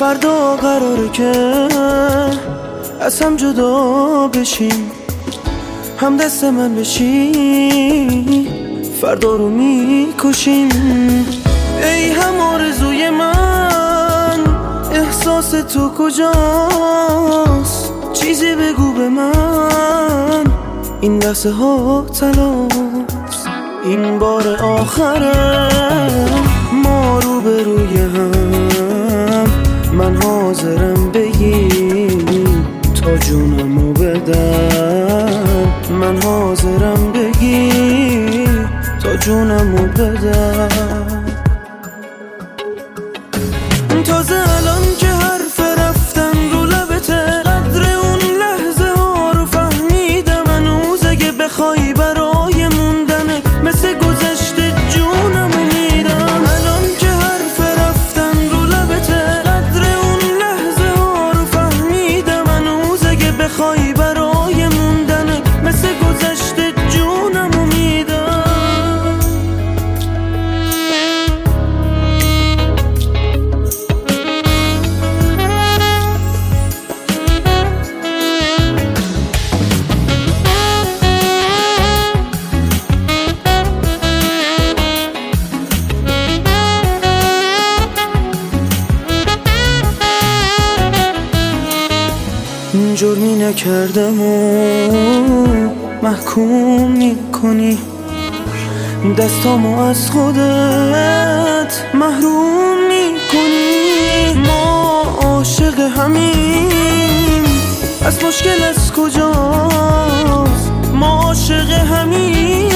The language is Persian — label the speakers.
Speaker 1: فردا قراره که از هم جدا بشیم، هم دست من بشی فردا رو میکشیم. ای هم آرزوی من، احساس تو کجاست؟ چیزی بگو به من، این لحظه ها تلاست، این بار آخره ما رو به روی هم. من حاضرم بگی تا جونمو بدم، من حاضرم بگی تا جونمو بدم. تازه الان که حرف رفتن رو لبته، قدر اون لحظه ها رو فهمیدم. هنوز اگه بخوای برای موندنه مثل گذشته جونمو میدم. الان که حرف رفتن رو لبته، قدر اون لحظه ها رو فهمیدم. هنوز اگه بخوای برای موندنه مثل گذشته جونمو میدم. جرمی نکردم و محکوم میکنی، دستامو از خودت محروم میکنی. ما عاشق همیم، از مشکل از کجاست؟ ما عاشق همیم،